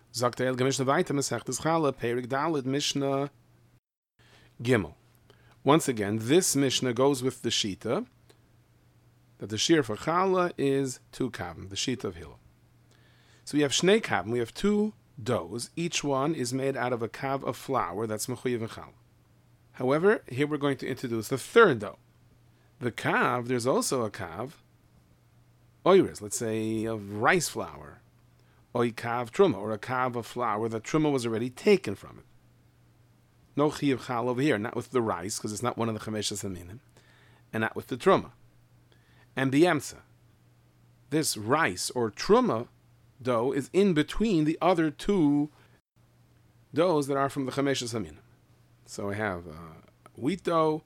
Sagt der Mishnah weiter, Masechtes Chala, Perik Daled, Mishnah Gimel. Once again, this Mishnah goes with the Shita, that the shear for Chala is 2 kavim, the Shita of Hillel. So we have Shnei kavim, we have 2 doughs. Each one is made out of a kav of flour, that's Mechuyev and Chala. However, here we're going to introduce the 3rd dough. The kav, there's also a kav, oiris, let's say, of rice flour, oy kav truma, or a kav of flour that truma was already taken from it. No chiyav chal over here, not with the rice, because it's not one of the chameshas aminim, and not with the truma. And biemsa, this rice or truma dough is in between the other 2 doughs that are from the chameshas aminim. So I have wheat dough,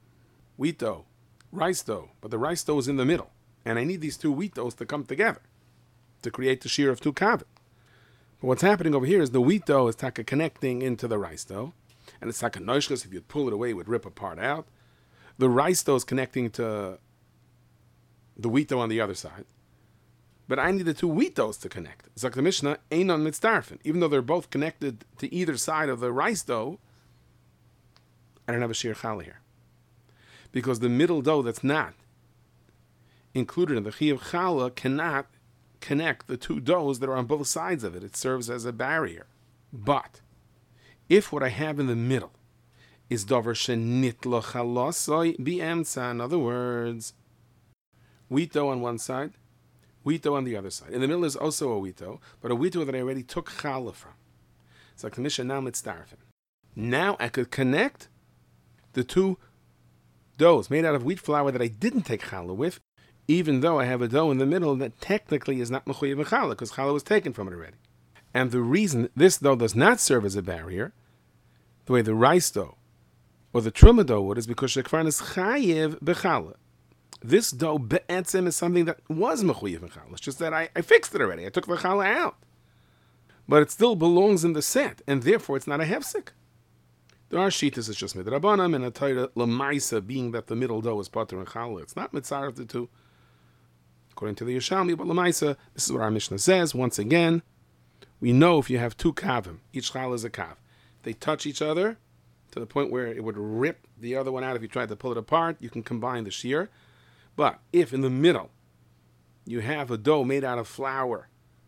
rice dough, but the rice dough is in the middle. And I need these 2 wheat doughs to come together to create the shear of 2 kavim. But what's happening over here is the wheat dough is taka connecting into the rice dough. And it's taka noishkas, if you'd pull it away, it would rip a part out. The rice dough is connecting to the wheat dough on the other side. But I need the 2 wheat doughs to connect. Zak the Mishnah, einon mitzdarfen. Even though they're both connected to either side of the rice dough, I don't have a shear chala here. Because the middle dough that's not included in the chiyuv chala cannot connect the 2 doughs that are on both sides of it. It serves as a barrier. But if what I have in the middle is davar shenit lo chalasoi bi'emtza, in other words, wheat dough on one side, wheat dough on the other side. In the middle is also a wheat dough, but a wheat dough that I already took chala from. It's like the Mishnah now mitzdarfen. Now I could connect the 2 doughs made out of wheat flour that I didn't take challah with, even though I have a dough in the middle that technically is not mechuyev challah, because challah was taken from it already. And the reason this dough does not serve as a barrier, the way the rice dough or the truma dough would, is because shekvarn is chayev bechallah. This dough be'etzem is something that was mechuyev challah. It's just that I fixed it already. I took the challah out. But it still belongs in the set, and therefore it's not a hefsek. There are shitas, it's just midrabanan, and a Torah lemaisa, being that the middle dough is pater and challah. It's not mitzar of the 2, according to the Yerushalmi, but lemaisa, this is what our Mishnah says. Once again, we know if you have 2 kavim, each challah is a kav. They touch each other to the point where it would rip the other one out. If you tried to pull it apart, you can combine the shear. But if in the middle you have a dough made out of flour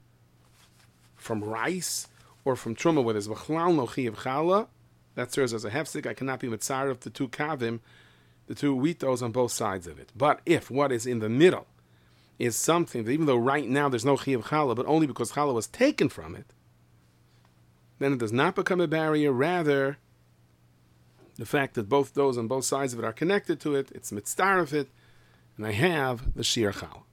from rice or from truma, where there's v'chlal no chiyuv challah, that serves as a hefsek. I cannot be mitzar of the 2 kavim, the 2 wheat doughs on both sides of it. But if what is in the middle is something that, even though right now there's no chiyuv challah, but only because challah was taken from it, then it does not become a barrier. Rather, the fact that both doughs on both sides of it are connected to it, it's mitzar of it, and I have the shear challah.